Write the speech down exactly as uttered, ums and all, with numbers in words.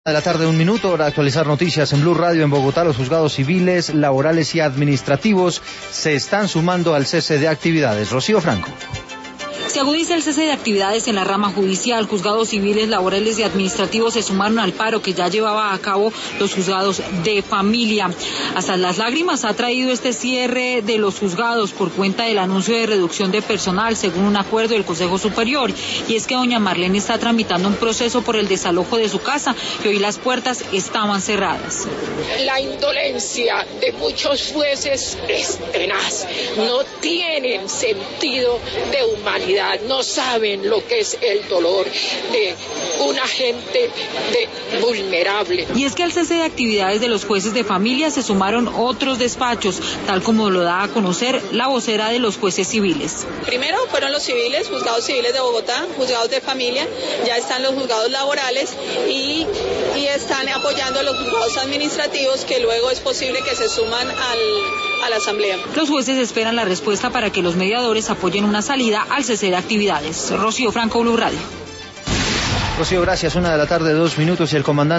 De la tarde, un minuto, para actualizar noticias en Blue Radio. En Bogotá, los juzgados civiles, laborales y administrativos se están sumando al cese de actividades. Rocío Franco. Se agudiza el cese de actividades en la rama judicial. Juzgados civiles, laborales y administrativos se sumaron al paro que ya llevaba a cabo los juzgados de familia. Hasta las lágrimas ha traído este cierre de los juzgados por cuenta del anuncio de reducción de personal, según un acuerdo del Consejo Superior. Y es que doña Marlene está tramitando un proceso por el desalojo de su casa, que hoy las puertas estaban cerradas. La indolencia de muchos jueces es tenaz. No tienen sentido de humanidad. No saben lo que es el dolor de una gente de vulnerable. Y es que al cese de actividades de los jueces de familia se sumaron otros despachos, tal como lo da a conocer la vocera de los jueces civiles. Primero fueron los civiles, juzgados civiles de Bogotá, juzgados de familia, ya están los juzgados laborales y, y están apoyando a los juzgados administrativos, que luego es posible que se suman al, a la asamblea. Los jueces esperan la respuesta para que los mediadores apoyen una salida al cese de actividades. Rocío Franco, Blue Radio. Rocío, gracias. Una de la tarde, dos minutos, y el comandante